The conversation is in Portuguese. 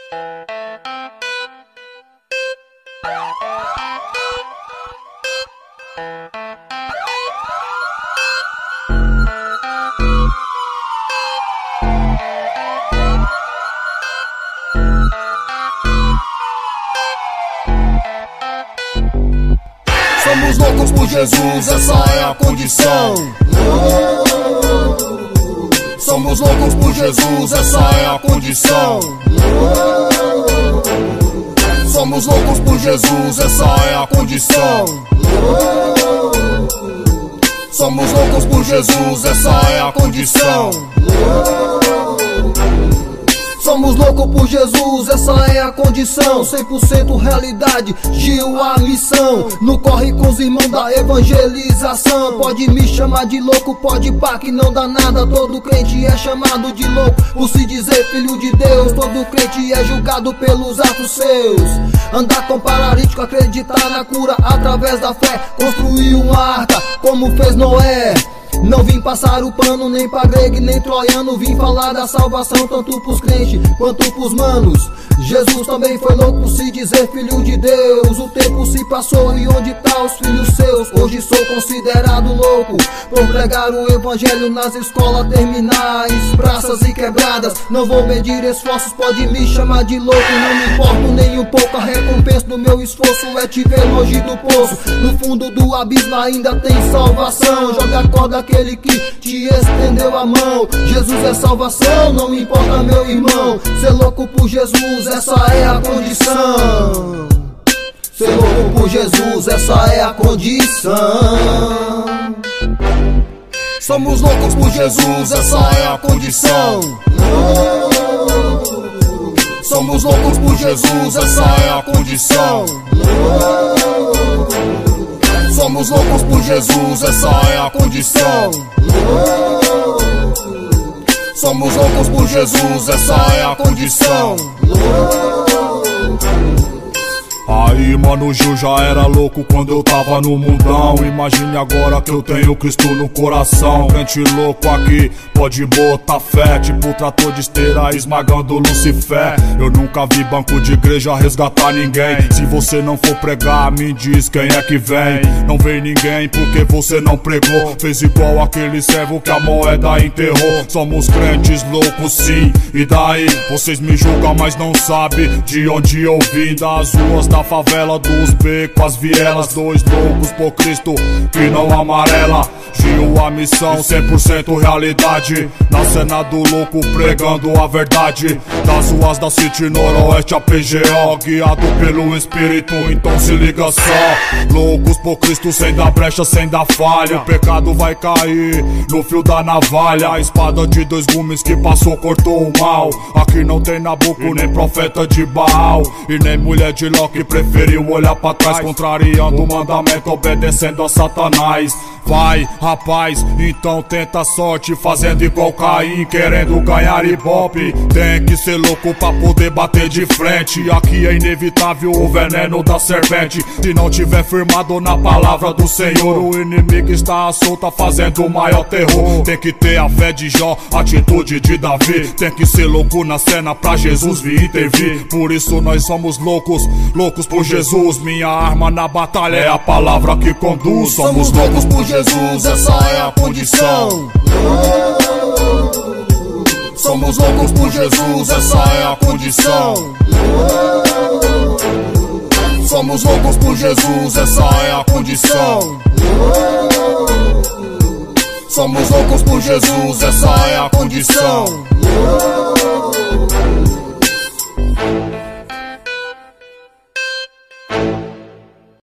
Somos loucos por Jesus, essa é a condição. Somos loucos por Jesus, essa é a condição. Somos loucos por Jesus, essa é a condição. Somos loucos por Jesus, essa é a condição. Somos loucos por Jesus, essa é a condição. 100% realidade, Gil a missão. No corre com os irmãos da evangelização. Pode me chamar de louco, pode pá que não dá nada. Todo crente é chamado de louco por se dizer filho de Deus. Todo crente é julgado pelos atos seus. Andar com paralítico, acreditar na cura através da fé. Construir uma arca como fez Noé. Não vim passar o pano nem pra grego nem troiano. Vim falar da salvação tanto pros crentes quanto pros manos. Jesus também foi louco por se dizer filho de Deus. O tempo se passou e onde tá os filhos seus? Hoje sou considerado louco por pregar o evangelho nas escolas terminais, praças e quebradas. Não vou medir esforços, pode me chamar de louco. Não me importo nem um pouco, a recompensa do meu esforço é te ver longe do poço. No fundo do abismo ainda tem salvação. Joga a corda aquele que te estendeu a mão. Jesus é salvação, não importa meu irmão. Ser louco por Jesus, essa é a condição. Ser louco por Jesus, essa é a condição. Somos loucos por Jesus, essa é a condição. Somos loucos por Jesus, essa é a condição. Somos loucos por Jesus, essa é a condição. Somos loucos por Jesus, essa é a condição. Aí, mano, Gil já era louco quando eu tava no mundão. Imagine agora que eu tenho Cristo no coração. Crente louco aqui, pode botar fé. Tipo trator de esteira esmagando Lucifer. Eu nunca vi banco de igreja resgatar ninguém. Se você não for pregar, me diz quem é que vem. Não vem ninguém porque você não pregou. Fez igual aquele servo que a moeda enterrou. Somos crentes loucos sim, e daí? Vocês me julgam mas não sabem de onde eu vim. Das ruas da favela, dos becos, as vielas. Dois loucos por Cristo que não amarela. Gil a missão, 100% realidade. Na cena do louco pregando a verdade. Das ruas da City Noroeste a PGO, guiado pelo Espírito, então se liga só. Loucos por Cristo sem dar brecha, sem dar falha. O pecado vai cair no fio da navalha. A espada de dois gumes que passou cortou o mal. Aqui não tem Nabuco, nem profeta de Baal. E nem mulher de Ló que preferiu olhar pra trás, contrariando o mandamento, obedecendo a Satanás. Vai, rapaz, então tenta a sorte, fazendo igual Caim, querendo ganhar ibope. Tem que ser louco pra poder bater de frente. Aqui é inevitável o veneno da serpente. Se não tiver firmado na palavra do Senhor, o inimigo está à solta fazendo o maior terror. Tem que ter a fé de Jó, a atitude de Davi. Tem que ser louco na cena pra Jesus vir intervir. Por isso nós somos loucos, loucos por Jesus. Minha arma na batalha é a palavra que conduz. Somos loucos por Jesus, essa é a condição. Somos loucos por Jesus, essa é a condição. Somos loucos por Jesus, essa é a condição. Somos loucos por Jesus, essa é a condição.